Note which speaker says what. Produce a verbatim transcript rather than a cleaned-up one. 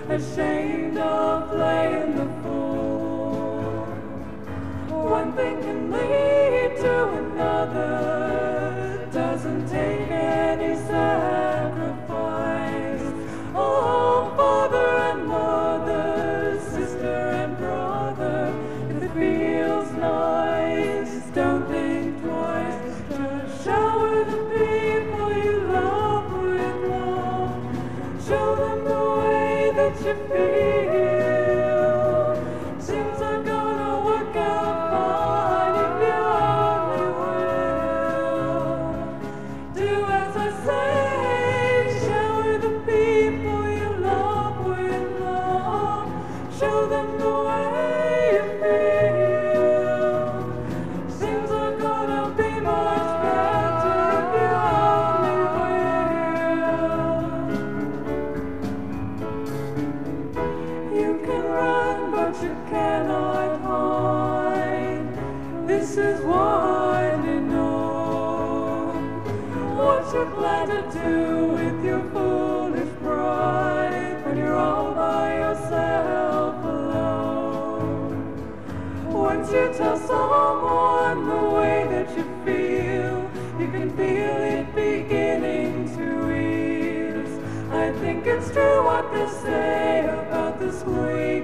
Speaker 1: ashamed of playing the fool. One thing can lead to another, doesn't take any sacrifice. Oh, father and mother, sister and brother, if it feels nice, don't think twice. Just shower the people you love with love. Show them the way that you feel. Things are gonna work out fine if you only will. Do as I say, shower the people you love with love. Show them the way you feel. Things are gonna be much better if you only will. You can run, but you cannot hide. This is what you know. What you plan to do with your foolish pride when you're all by yourself alone. Once you tell someone the way that you feel, you can feel it beginning to ease. I think it's true what they say about the squeeze.